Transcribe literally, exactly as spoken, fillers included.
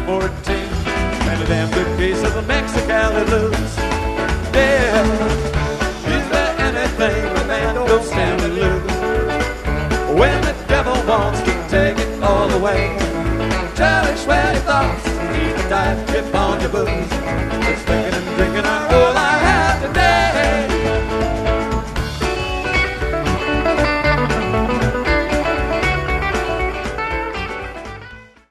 fourteen. And a damn good case of the Mexicali blues. Yeah, is there anything a man don't stand to lose? When the devil wants to take it all away, cherish sweaty thoughts, keep a tight grip on your booze. Just thinking and drinking our oil.